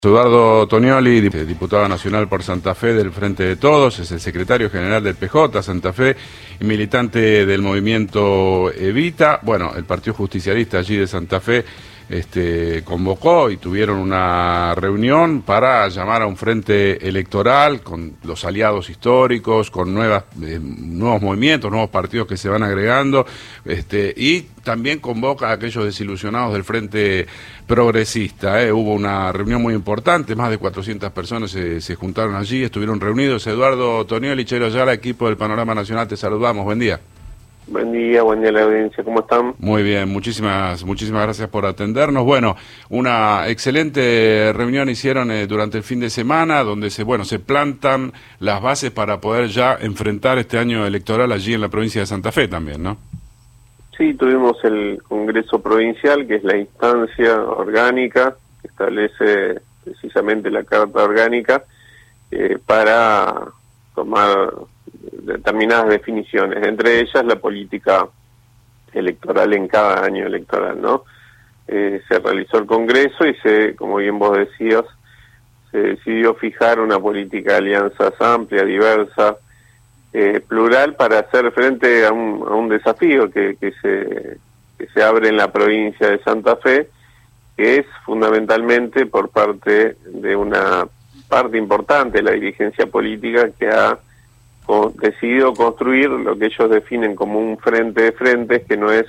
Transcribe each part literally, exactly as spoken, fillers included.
Eduardo Tonioli, diputado nacional por Santa Fe del Frente de Todos, es el secretario general del P J Santa Fe y militante del movimiento Evita. Bueno, el Partido Justicialista allí de Santa Fe este, convocó y tuvieron una reunión para llamar a un frente electoral con los aliados históricos, con nuevas, eh, nuevos movimientos, nuevos partidos que se van agregando, este, y también convoca a aquellos desilusionados del Frente Progresista. Eh. Hubo una reunión muy importante, más de cuatrocientas personas se, se juntaron allí, estuvieron reunidos. Eduardo Tonioli, Chelo Ayala, equipo del Panorama Nacional, te saludamos, buen día. Buen día, buen día a la audiencia, ¿cómo están? Muy bien, muchísimas muchísimas gracias por atendernos. Bueno, una excelente reunión hicieron eh, durante el fin de semana, donde se bueno se plantan las bases para poder ya enfrentar este año electoral allí en la provincia de Santa Fe también, ¿no? Sí, tuvimos el Congreso Provincial, que es la instancia orgánica que establece precisamente la Carta Orgánica eh, para tomar determinadas definiciones, entre ellas la política electoral en cada año electoral, ¿no? Eh, se realizó el Congreso y se, como bien vos decías, se decidió fijar una política de alianzas amplia, diversa, eh, plural, para hacer frente a un, a un desafío que, que, se, que se abre en la provincia de Santa Fe, que es fundamentalmente por parte de una parte importante de la dirigencia política que ha decidido construir lo que ellos definen como un frente de frentes, que no es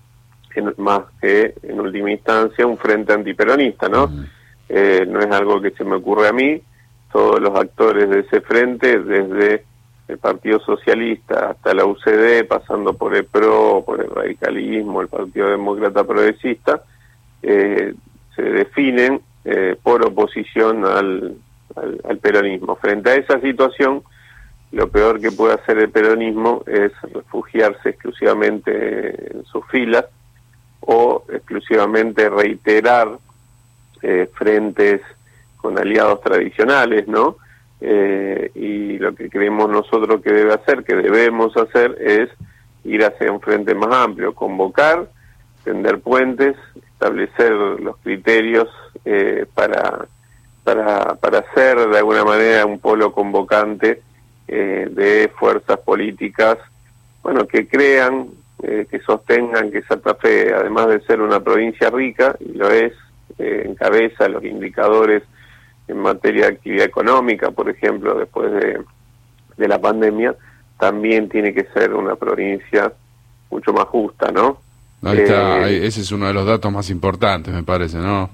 más que, en última instancia, un frente antiperonista, ¿no? Uh-huh. Eh, no es algo que se me ocurre a mí. Todos los actores de ese frente, desde el Partido Socialista hasta la U C D, pasando por el P R O, por el radicalismo, el Partido Demócrata Progresista, eh, se definen eh, por oposición al, al, al peronismo. Frente a esa situación, lo peor que puede hacer el peronismo es refugiarse exclusivamente en sus filas o exclusivamente reiterar eh, frentes con aliados tradicionales, ¿no? Eh, y lo que creemos nosotros que debe hacer, que debemos hacer, es ir hacia un frente más amplio, convocar, tender puentes, establecer los criterios eh, para, para, para hacer de alguna manera un polo convocante Eh, de fuerzas políticas, bueno, que crean, eh, que sostengan que Santa Fe, además de ser una provincia rica, y lo es, eh, encabeza los indicadores en materia de actividad económica, por ejemplo, después de, de la pandemia, también tiene que ser una provincia mucho más justa, ¿no? Ahí está, ahí, ese es uno de los datos más importantes, me parece, ¿no?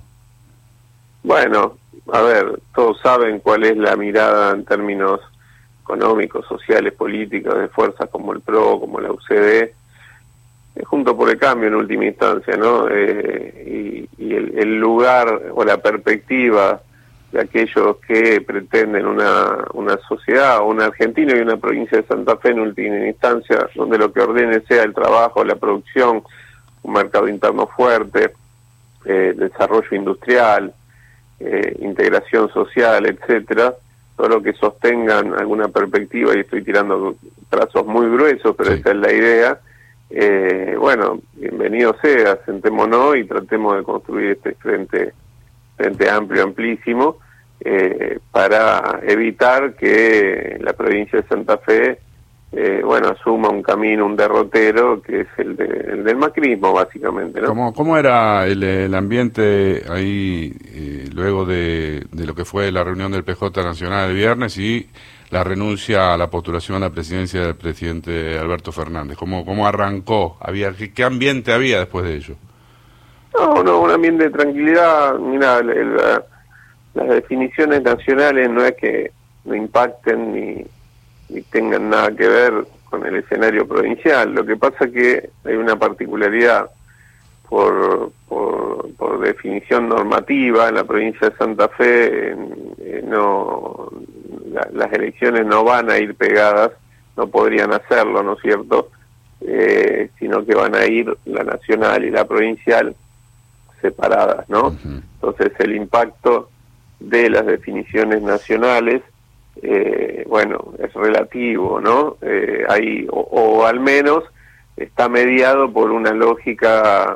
Bueno, a ver, todos saben cuál es la mirada en términos económicos, sociales, políticos, de fuerzas como el P R O, como la U C D, eh, junto por el cambio en última instancia, ¿no? Eh, y y el, el lugar o la perspectiva de aquellos que pretenden una, una sociedad, o una Argentina y una provincia de Santa Fe en última instancia, donde lo que ordene sea el trabajo, la producción, un mercado interno fuerte, eh, desarrollo industrial, eh, integración social, etcétera. Todo lo que sostengan alguna perspectiva, y estoy tirando trazos muy gruesos, pero sí, esa es la idea. Eh, bueno, bienvenido sea, sentémonos y tratemos de construir este frente, frente amplio, amplísimo, eh, para evitar que la provincia de Santa Fe, eh, bueno, asuma un camino, un derrotero, que es el, de, el del macrismo, básicamente, ¿no? ¿Cómo, cómo era el, el ambiente ahí eh, luego de, de lo que fue la reunión del P J Nacional el viernes y la renuncia a la postulación a la presidencia del presidente Alberto Fernández? ¿Cómo, cómo arrancó? Había ¿qué, qué ambiente había después de ello? No, no, un ambiente de tranquilidad. Mira, la, las definiciones nacionales no es que no impacten ni ni tengan nada que ver con el escenario provincial. Lo que pasa es que hay una particularidad por, por, por definición normativa en la provincia de Santa Fe. Eh, no la, las elecciones no van a ir pegadas, no podrían hacerlo, ¿no es cierto? Eh, sino que van a ir la nacional y la provincial separadas, ¿no? Uh-huh. Entonces el impacto de las definiciones nacionales Eh, bueno, es relativo, ¿no? Eh, hay, o, o al menos está mediado por una lógica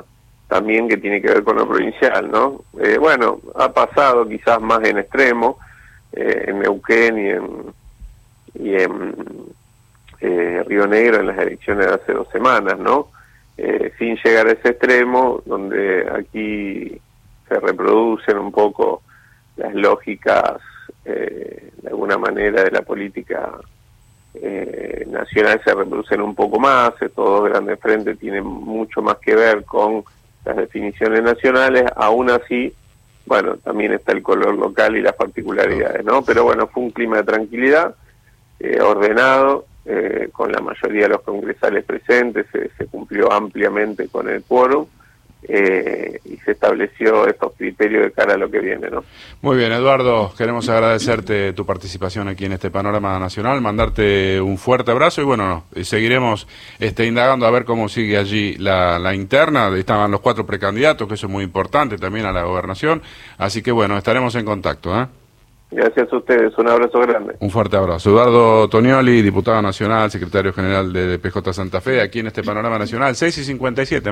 también que tiene que ver con lo provincial, ¿no? Eh, bueno, ha pasado quizás más en extremo, eh, en Neuquén y en, y en eh, Río Negro en las elecciones de hace dos semanas, ¿no? Eh, sin llegar a ese extremo, donde aquí se reproducen un poco las lógicas, eh, de alguna manera, de la política eh, nacional, se reproducen un poco más. Estos dos grandes frentes tienen mucho más que ver con las definiciones nacionales. Aún así, bueno, también está el color local y las particularidades, ¿no? Pero bueno, fue un clima de tranquilidad, eh, ordenado, eh, con la mayoría de los congresales presentes, se, se cumplió ampliamente con el quórum, eh, y se estableció estos criterios de cara a lo que viene, ¿no? Muy bien, Eduardo, queremos agradecerte tu participación aquí en este Panorama Nacional, mandarte un fuerte abrazo y bueno, no, seguiremos este, indagando a ver cómo sigue allí la, la interna. Estaban los cuatro precandidatos, que eso es muy importante también a la gobernación, así que bueno, estaremos en contacto, ¿eh? Gracias a ustedes, un abrazo grande. Un fuerte abrazo. Eduardo Tonioli, diputado nacional, secretario general de P J Santa Fe, aquí en este Panorama Nacional, seis y cincuenta y siete.